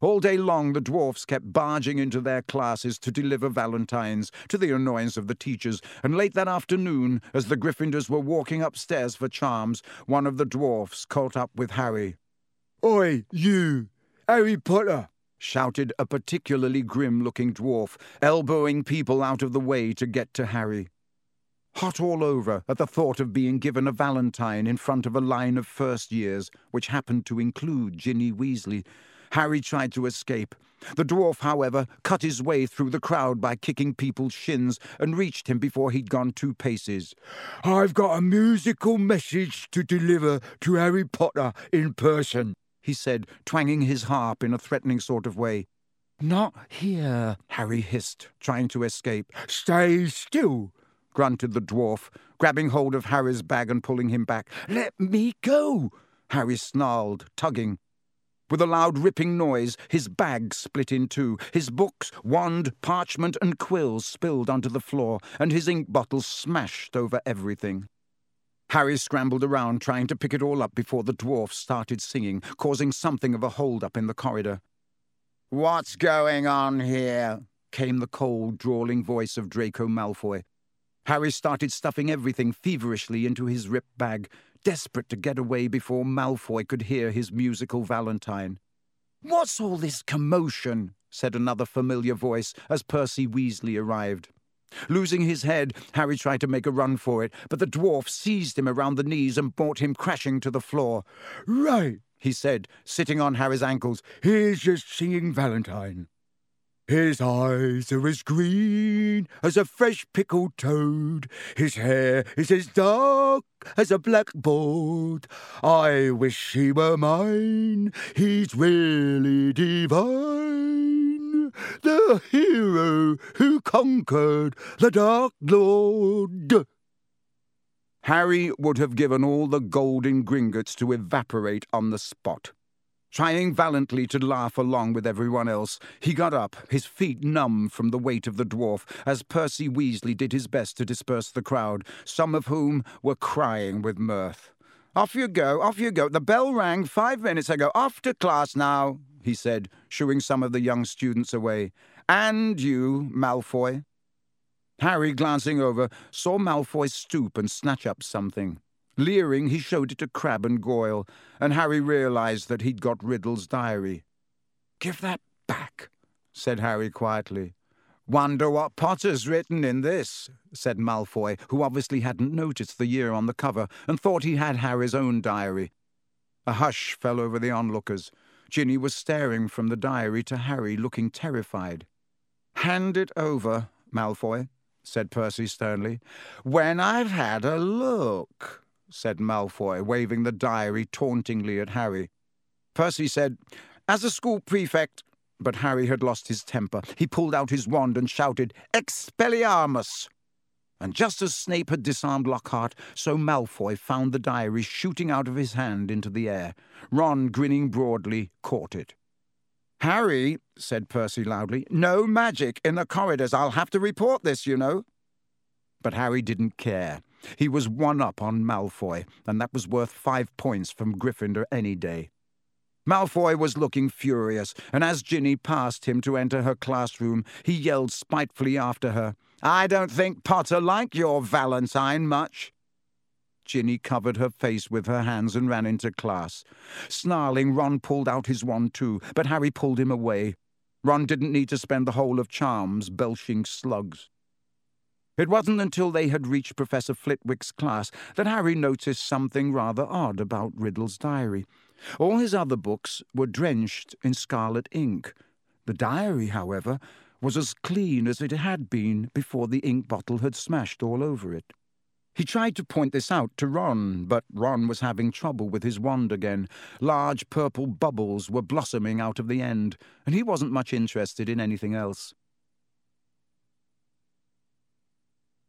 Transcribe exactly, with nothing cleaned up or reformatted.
All day long the dwarfs kept barging into their classes to deliver valentines, to the annoyance of the teachers, and late that afternoon, as the Gryffindors were walking upstairs for charms, one of the dwarfs caught up with Harry. "Oi, you! Harry Potter!" shouted a particularly grim-looking dwarf, elbowing people out of the way to get to Harry. Hot all over at the thought of being given a valentine in front of a line of first years, which happened to include Ginny Weasley, Harry tried to escape. The dwarf, however, cut his way through the crowd by kicking people's shins and reached him before he'd gone two paces. "I've got a musical message to deliver to Harry Potter in person," he said, twanging his harp in a threatening sort of way. "Not here," Harry hissed, trying to escape. "Stay still," grunted the dwarf, grabbing hold of Harry's bag and pulling him back. "Let me go," Harry snarled, tugging. With a loud ripping noise, his bag split in two. His books, wand, parchment and quills spilled onto the floor, and his ink bottles smashed over everything. Harry scrambled around, trying to pick it all up before the dwarf started singing, causing something of a hold-up in the corridor. "What's going on here?" came the cold, drawling voice of Draco Malfoy. Harry started stuffing everything feverishly into his ripped bag, desperate to get away before Malfoy could hear his musical valentine. "What's all this commotion?" said another familiar voice as Percy Weasley arrived. Losing his head, Harry tried to make a run for it, but the dwarf seized him around the knees and brought him crashing to the floor. "Right," he said, sitting on Harry's ankles. "Here's your singing valentine. His eyes are as green as a fresh pickled toad. His hair is as dark as a blackboard. I wish he were mine. He's really divine. The hero who conquered the Dark Lord." Harry would have given all the golden Gringotts to evaporate on the spot. Trying valiantly to laugh along with everyone else, he got up, his feet numb from the weight of the dwarf, as Percy Weasley did his best to disperse the crowd, some of whom were crying with mirth. "Off you go, off you go. The bell rang five minutes ago. Off to class now," he said, shooing some of the young students away. "And you, Malfoy." Harry, glancing over, saw Malfoy stoop and snatch up something. Leering, he showed it to Crabbe and Goyle, and Harry realized that he'd got Riddle's diary. "Give that back," said Harry quietly. "Wonder what Potter's written in this," said Malfoy, who obviously hadn't noticed the year on the cover and thought he had Harry's own diary. A hush fell over the onlookers. Ginny was staring from the diary to Harry, looking terrified. "Hand it over, Malfoy," said Percy sternly. "When I've had a look," said Malfoy, waving the diary tauntingly at Harry. Percy said, "As a school prefect," but Harry had lost his temper. He pulled out his wand and shouted, "Expelliarmus!" And just as Snape had disarmed Lockhart, so Malfoy found the diary shooting out of his hand into the air. Ron, grinning broadly, caught it. "Harry," said Percy loudly, "no magic in the corridors. I'll have to report this, you know." But Harry didn't care. He was one up on Malfoy, and that was worth five points from Gryffindor any day. Malfoy was looking furious, and as Ginny passed him to enter her classroom, he yelled spitefully after her, "I don't think Potter liked your valentine much." Ginny covered her face with her hands and ran into class. Snarling, Ron pulled out his wand too, but Harry pulled him away. Ron didn't need to spend the whole of charms belching slugs. It wasn't until they had reached Professor Flitwick's class that Harry noticed something rather odd about Riddle's diary. All his other books were drenched in scarlet ink. The diary, however, was as clean as it had been before the ink bottle had smashed all over it. He tried to point this out to Ron, but Ron was having trouble with his wand again. Large purple bubbles were blossoming out of the end, and he wasn't much interested in anything else.